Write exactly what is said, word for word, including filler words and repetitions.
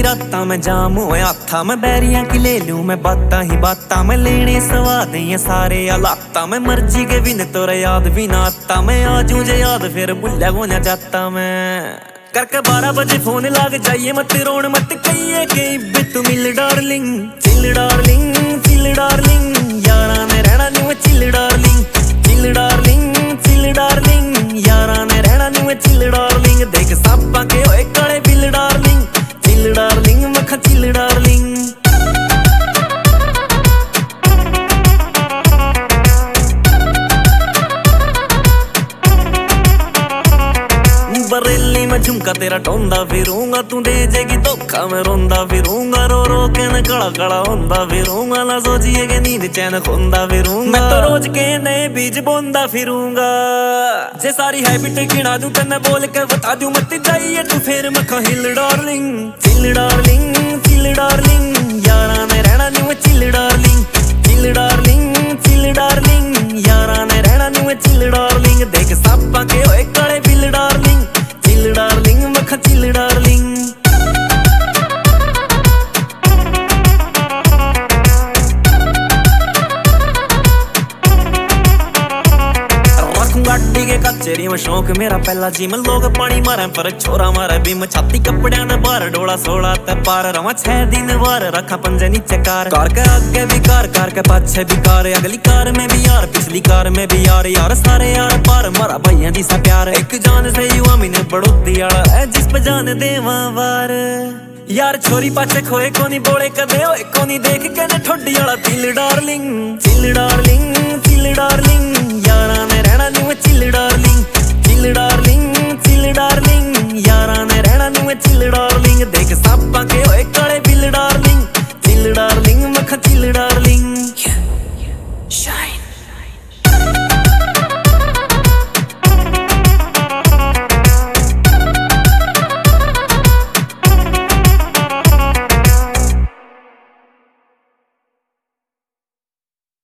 रातां मैं जाम होए हाथा मैं बैरियां की ले लूं मैं बातां ही बातां मैं लेने स्वाद ये सारे हालातां मैं मर्जी के बिन तोरे याद भी ना आता मैं आजू जे याद फिर भुल्ला को ना जाता मैं करके बारह बजे फोन लाग जाइए मत रोन मत कहिए के बित मिल darling chill darling chill darling यारा ने रहना नी मैं chill darling chill darling chill darling यारा ने रहना नी मैं चिल डार्लिंग देख सापा के होए काले बिल डार्लिंग चिल डार्लिंग मखा चिल डार्लिंग बरेली में झुमका तेरा टोंदा फिरूंगा तू दे जेगी धोखा मैं रोंदा फिरूंगा रो रो के न कड़ा कड़ा होंदा फिरूंगा ना सोचिए के नींद चैन खोंदा फिरूंगा मैं तो रोज के नए बीज बोंदा फिरूंगा जे सारी हैबिट गिना दूं तन्ने बोल के बता दूं मत जाइए तू फिर मखा हिल darling chill darling chill darling यारा ने रहना नी मैं chill darling chill darling chill darling यारा ने रहना नी मैं चिल डार्लिंग देख सापा के होए काले बिल डार्लिंग चिल डार्लिंग मखा चिल डार्लिंग गाड़ी के कचेरी में शौक मेरा पहला जी में लोग पानी मारे पर छोरा मारे भी मैं छाती कपड़िया ने बार डोला सोला ते पार रवा छह दिन बार रखा पंजे नीचे कार कार के आगे भी कार कार के पाछे भी कार अगली कार में भी यार पिछली कार में भी यार यार सारे यार पार मारा भैया दी सा प्यार एक जान से युवा मैंने बढ़ोती आला है जिस पे जान देवा वार यार छोरी पाछे खोए कोनी बोले कदे होए कोनी देख के ने ठोडी आला चिल डार्लिंग चिल डार्लिंग